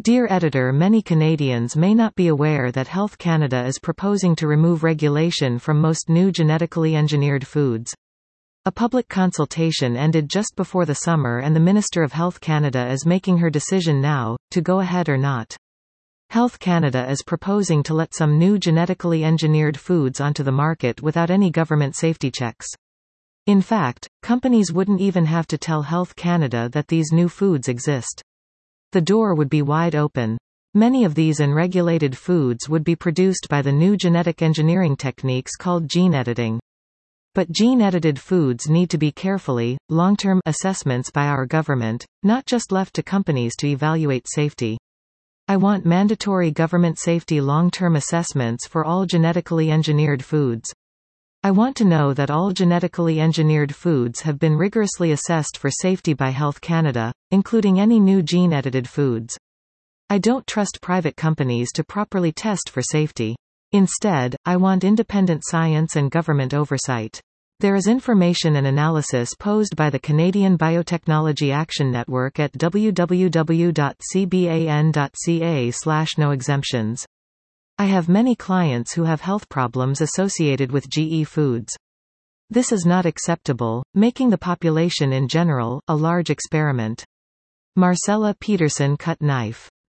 Dear editor, many Canadians may not be aware that Health Canada is proposing to remove regulation from most new genetically engineered foods. A public consultation ended just before the summer and the Minister of Health Canada is making her decision now, to go ahead or not. Health Canada is proposing to let some new genetically engineered foods onto the market without any government safety checks. In fact, companies wouldn't even have to tell Health Canada that these new foods exist. The door would be wide open. Many of these unregulated foods would be produced by the new genetic engineering techniques called gene editing. But gene-edited foods need to be carefully, long-term assessments by our government, not just left to companies to evaluate safety. I want mandatory government safety long-term assessments for all genetically engineered foods. I want to know that all genetically engineered foods have been rigorously assessed for safety by Health Canada, including any new gene-edited foods. I don't trust private companies to properly test for safety. Instead, I want independent science and government oversight. There is information and analysis posed by the Canadian Biotechnology Action Network at www.cban.ca/no-exemptions. I have many clients who have health problems associated with GE foods. This is not acceptable, making the population in general a large experiment. Marcella Peterson cut knife.